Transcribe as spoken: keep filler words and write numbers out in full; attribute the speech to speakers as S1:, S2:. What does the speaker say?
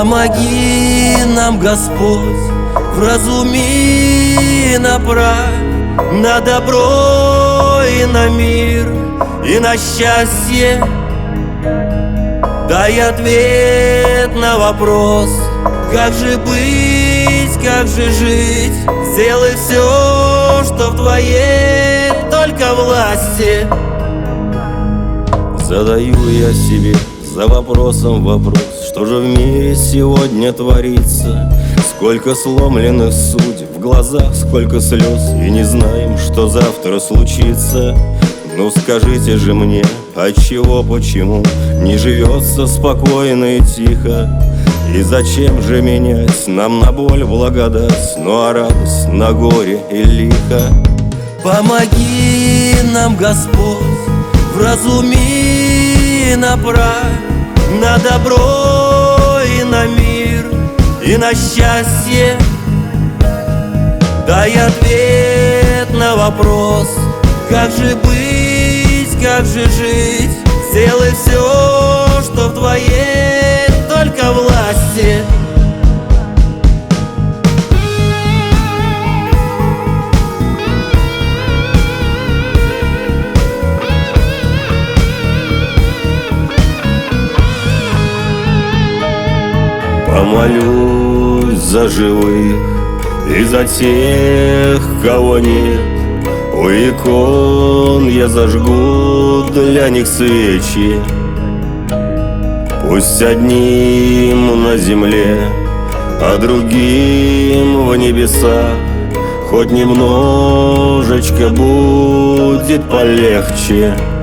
S1: Помоги нам, Господь, вразуми, направь на добро и на мир, и на счастье. Дай ответ на вопрос, как же быть, как же жить. Сделай все, что в твоей только власти. Задаю я себе за вопросом вопрос: что же в мире сегодня творится? Сколько сломленных судеб в глазах, сколько слез, и не знаем, что завтра случится. Ну скажите же мне, отчего, почему не живется спокойно и тихо? И зачем же менять нам на боль благодать, ну а радость на горе и лихо? Помоги нам, Господь, вразуми, направь на добро и на мир, и на счастье. Дай ответ на вопрос, как же быть, как же жить. Сделай все, что в твоей только власти. Помолюсь за живых и за тех, кого нет. У икон я зажгу для них свечи. Пусть одним на земле, а другим в небесах хоть немножечко будет полегче.